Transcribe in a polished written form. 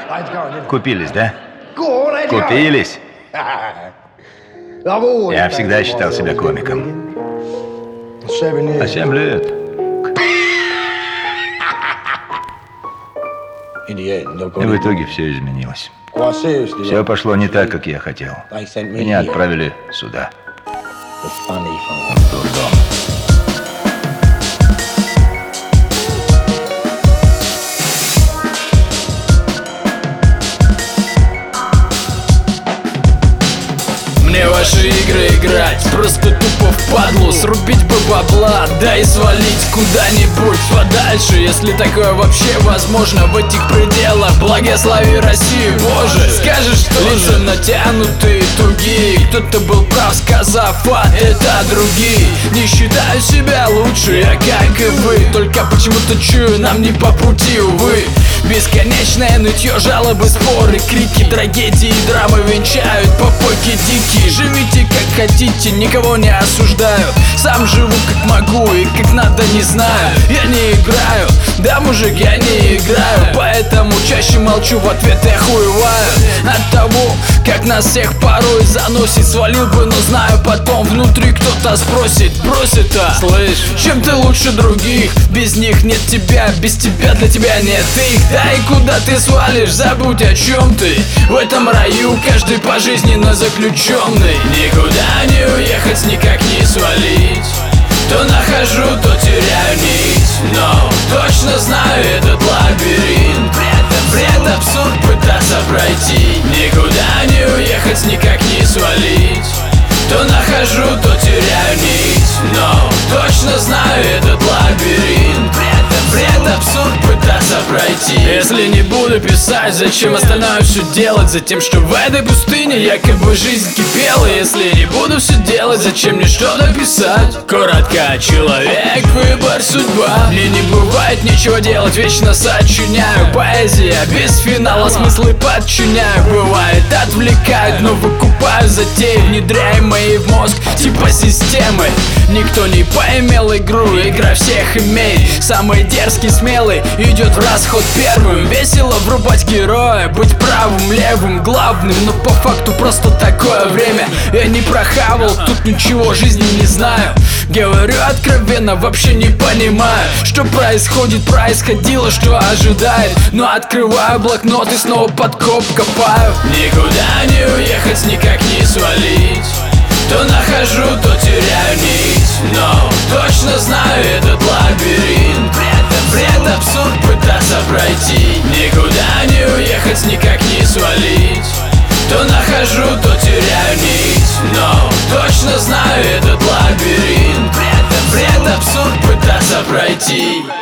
Купились, да? Купились? Я всегда считал себя комиком. А 7 лет. И в итоге все изменилось. Все пошло не так, как я хотел. Меня отправили сюда. В дурдом. Мне ваши игры играть просто тупо впадлу. Срубить бы бабла, да и свалить куда-нибудь подальше, если такое вообще возможно в этих пределах. Благослови Россию, Боже. Скажешь, что лица натянутые, тугие. Кто-то был прав, сказав, а это другие. Не считаю себя лучше, я как и вы. Только почему-то чую, нам не по пути, увы. Бесконечное нытье, жалобы, споры, крики, трагедии, драмы венчают попойки дикие. Живите как хотите, никого не осуждаю. Сам живу как могу и как надо не знаю. Я не играю, да, мужик, я не играю. Поэтому чаще молчу, в ответ я хуеваю. От того, как нас всех порой заносит, свалил бы, но знаю, потом внутри кто-то спросит, бросит, а слышь, чем ты лучше других? Без них нет тебя, без тебя для тебя нет их. Да и куда ты свалишь, забудь о чем ты. В этом раю каждый пожизненно заключенный. Никуда не уехать, никак не свалить. То нахожу, то теряю нить. Но точно знаю этот лабиринт. Бред, абсурд пытаться пройти. Никуда не уехать, никак не свалить. То нахожу, то теряю нить. Но точно знаю этот лабиринт. Бред, абсурд пытаться пройти. Если не буду писать, зачем остальное все делать? Затем, что в этой пустыне якобы жизнь кипела. Если не буду все делать, зачем мне что-то писать? Коротко, человек, выбор, судьба. Мне не бывает ничего делать, вечно сочиняю. Поэзия без финала, смыслы подчиняю. Бывает отвлекают, но выкупаю затеи, внедряя мои в мозг типа системы. Никто не поимел игру, игра всех имеет. Самый дерзкий, смелый идет в расход первым. Весело врубать героя, быть правым, левым, главным. Но по факту просто такое время. Я не прохавал, тут ничего жизни не знаю. Говорю откровенно, вообще не понимаю, что происходит, происходило, что ожидает. Но открываю блокнот и снова подкоп копаю. Никуда не уехать, никак не свалить. То нахожу, то теряю нить. Но точно знаю этот лабиринт. Бред, абсурд пытаться пройти. Никуда не уехать, никак не свалить. То нахожу, то теряю нить. Но точно знаю этот лабиринт. Бред, абсурд пытаться пройти.